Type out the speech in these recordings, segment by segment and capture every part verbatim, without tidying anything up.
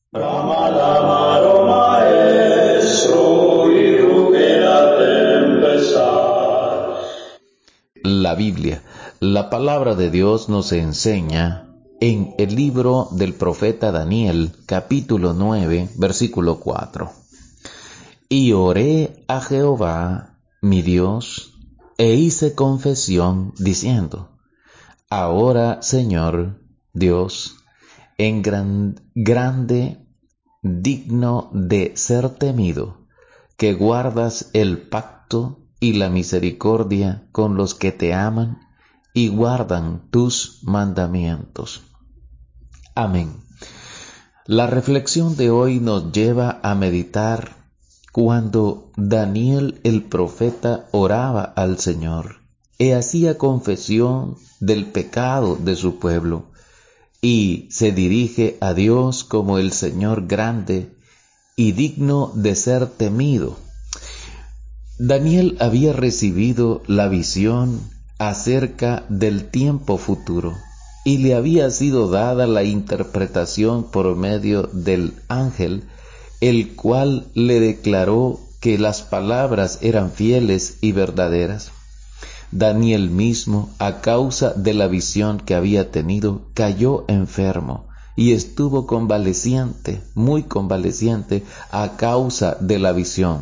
Brahma l'amaro maestro y ruge la tempestad. La Biblia, la palabra de Dios nos enseña en el libro del profeta Daniel, capítulo nueve, versículo cuatro. Y oré a Jehová, mi Dios, e hice confesión diciendo: Ahora, Señor Dios, en gran, grande, digno de ser temido, que guardas el pacto y la misericordia con los que te aman y guardan tus mandamientos. Amén. La reflexión de hoy nos lleva a meditar cuando Daniel el profeta oraba al Señor y hacía confesión del pecado de su pueblo, y se dirige a Dios como el Señor grande y digno de ser temido. Daniel había recibido la visión acerca del tiempo futuro y le había sido dada la interpretación por medio del ángel, el cual le declaró que las palabras eran fieles y verdaderas. Daniel mismo, a causa de la visión que había tenido, cayó enfermo y estuvo convaleciente, muy convaleciente a causa de la visión.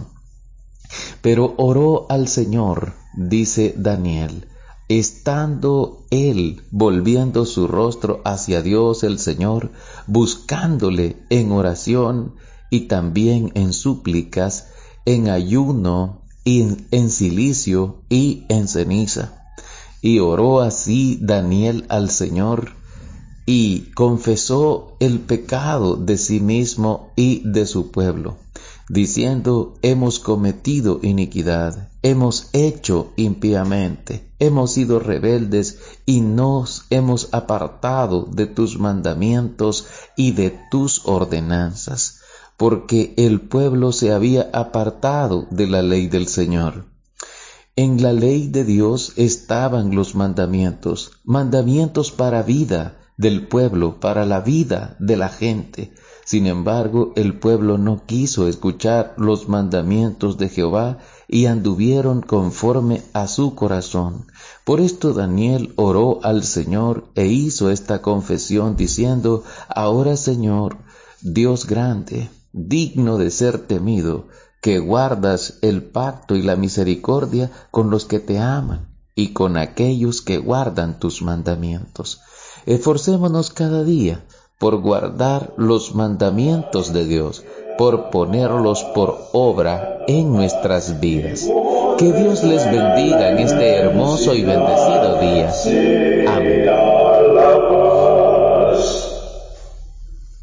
Pero oró al Señor, dice Daniel, estando él volviendo su rostro hacia Dios el Señor, buscándole en oración y también en súplicas, en ayuno, en, en cilicio y en ceniza. Y oró así Daniel al Señor y confesó el pecado de sí mismo y de su pueblo, diciendo: hemos cometido iniquidad, hemos hecho impíamente, hemos sido rebeldes y nos hemos apartado de tus mandamientos y de tus ordenanzas, porque el pueblo se había apartado de la ley del Señor. En la ley de Dios estaban los mandamientos, mandamientos para vida del pueblo, para la vida de la gente. Sin embargo, el pueblo no quiso escuchar los mandamientos de Jehová y anduvieron conforme a su corazón. Por esto Daniel oró al Señor e hizo esta confesión diciendo: ahora, Señor, Dios grande, digno de ser temido, que guardas el pacto y la misericordia con los que te aman y con aquellos que guardan tus mandamientos. Esforcémonos cada día por guardar los mandamientos de Dios, por ponerlos por obra en nuestras vidas. Que Dios les bendiga en este hermoso y bendecido día. Amén.